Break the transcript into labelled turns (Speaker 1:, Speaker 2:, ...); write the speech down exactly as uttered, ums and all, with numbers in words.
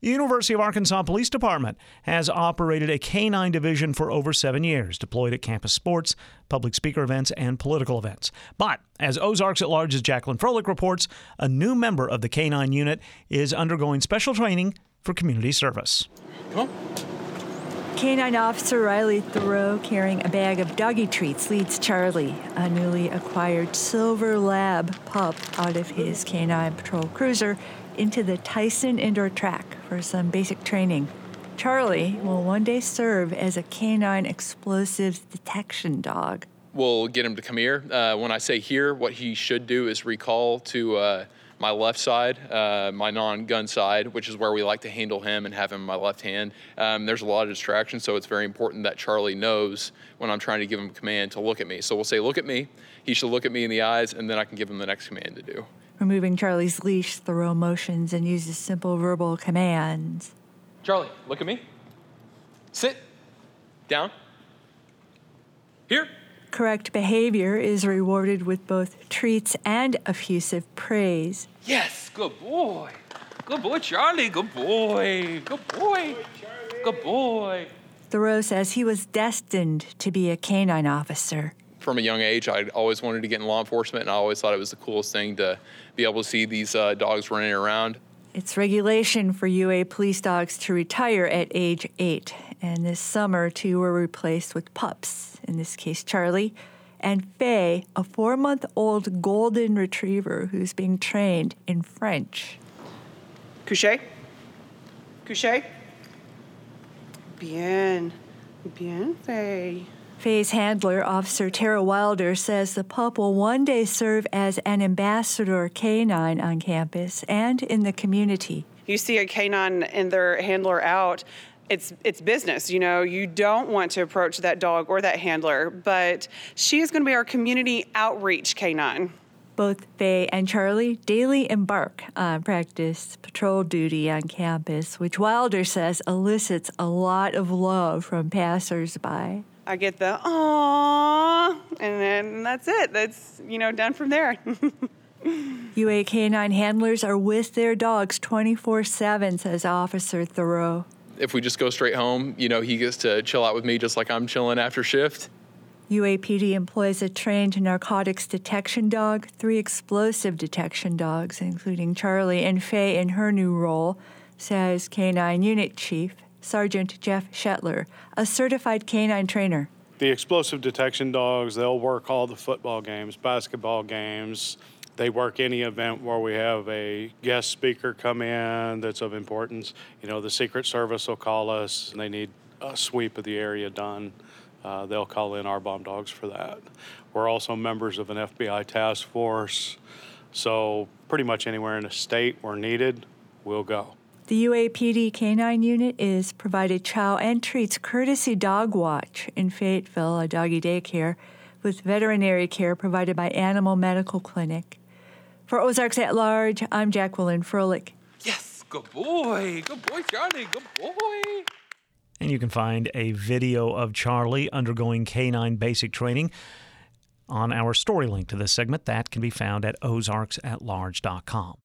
Speaker 1: The University of Arkansas Police Department has operated a canine division for over seven years, deployed at campus sports, public speaker events, and political events. But as Ozarks at Large's Jacqueline Froelich reports, a new member of the canine unit is undergoing special training for community service.
Speaker 2: Come on.
Speaker 3: Canine Officer Riley Thoreau, carrying a bag of doggy treats, leads Charlie, a newly acquired silver lab pup, out of his canine patrol cruiser into the Tyson indoor track for some basic training. Charlie will one day serve as a canine explosives detection dog.
Speaker 2: We'll get him to come here. Uh, when I say here, what he should do is recall to uh, my left side, uh, my non-gun side, which is where we like to handle him and have him in my left hand. Um, there's a lot of distraction, so it's very important that Charlie knows when I'm trying to give him command to look at me. So we'll say, look at me. He should look at me in the eyes, and then I can give him the next command to do.
Speaker 3: Removing Charlie's leash, Thoreau motions and uses simple verbal commands.
Speaker 2: Charlie, look at me. Sit. Down. Here.
Speaker 3: Correct behavior is rewarded with both treats and effusive praise.
Speaker 2: Yes, good boy. Good boy, Charlie. Good boy. Good boy. Good boy.
Speaker 3: Thoreau says he was destined to be a canine officer.
Speaker 2: From a young age, I always wanted to get in law enforcement, and I always thought it was the coolest thing to be able to see these uh, dogs running around.
Speaker 3: It's regulation for U A police dogs to retire at age eight, and this summer, two were replaced with pups, in this case Charlie, and Faye, a four-month-old golden retriever who's being trained in French.
Speaker 4: Couché. Couché. Bien. Bien, Faye.
Speaker 3: Faye's handler, Officer Tara Wilder, says the pup will one day serve as an ambassador canine on campus and in the community.
Speaker 4: You see a canine and their handler out, it's it's business. You know, you don't want to approach that dog or that handler, but she is going to be our community outreach canine.
Speaker 3: Both Faye and Charlie daily embark on practice patrol duty on campus, which Wilder says elicits a lot of love from passersby.
Speaker 4: I get the aww, and then that's it. That's, you know, done from there.
Speaker 3: U A canine handlers are with their dogs twenty-four seven, says Officer Thoreau.
Speaker 2: If we just go straight home, you know, he gets to chill out with me just like I'm chilling after shift.
Speaker 3: U A P D employs a trained narcotics detection dog, three explosive detection dogs, including Charlie, and Faye in her new role, says Canine Unit Chief Sergeant Jeff Shetler, a certified canine trainer.
Speaker 5: The explosive detection dogs, they'll work all the football games, basketball games. They work any event where we have a guest speaker come in that's of importance. You know, the Secret Service will call us and they need a sweep of the area done. Uh, they'll call in our bomb dogs for that. We're also members of an F B I task force. So pretty much anywhere in the state where needed, we'll go.
Speaker 3: The U A P D Canine Unit is provided chow and treats courtesy Dog Watch in Fayetteville, a doggy daycare, with veterinary care provided by Animal Medical Clinic. For Ozarks at Large, I'm Jacqueline Froelich.
Speaker 2: Yes, good boy. Good boy, Charlie. Good boy.
Speaker 1: And you can find a video of Charlie undergoing canine basic training on our story link to this segment. That can be found at ozarks at large dot com.